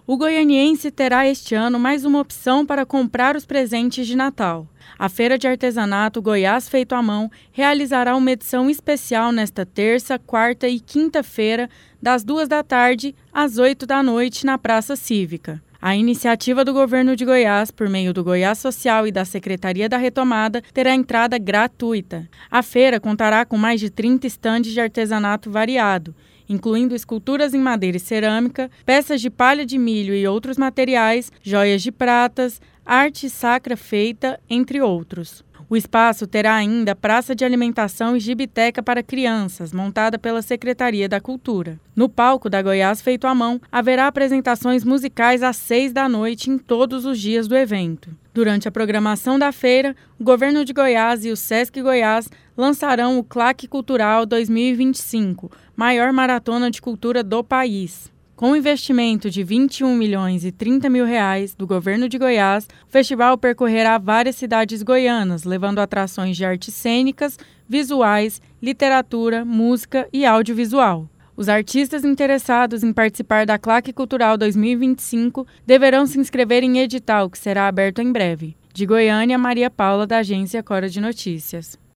O goianiense terá este ano mais uma opção para comprar os presentes de Natal. A Feira de Artesanato Goiás Feito à Mão realizará uma edição especial nesta terça, quarta e quinta-feira, das 14h às 20h na Praça Cívica. A iniciativa do governo de Goiás, por meio do Goiás Social e da Secretaria da Retomada, terá entrada gratuita. A feira contará com mais de 30 estandes de artesanato variado, incluindo esculturas em madeira e cerâmica, peças de palha de milho e outros materiais, joias de pratas, arte sacra feita, entre outros. O espaço terá ainda praça de alimentação e gibiteca para crianças, montada pela Secretaria da Cultura. No palco da Goiás Feito à Mão, haverá apresentações musicais às 18h em todos os dias do evento. Durante a programação da feira, o Governo de Goiás e o Sesc Goiás lançarão o Claque Cultural 2025, maior maratona de cultura do país. Com um investimento de R$21.030.000 do Governo de Goiás, o festival percorrerá várias cidades goianas, levando atrações de artes cênicas, visuais, literatura, música e audiovisual. Os artistas interessados em participar da Claque Cultural 2025 deverão se inscrever em edital, que será aberto em breve. De Goiânia, Maria Paula, da agência Cora de Notícias.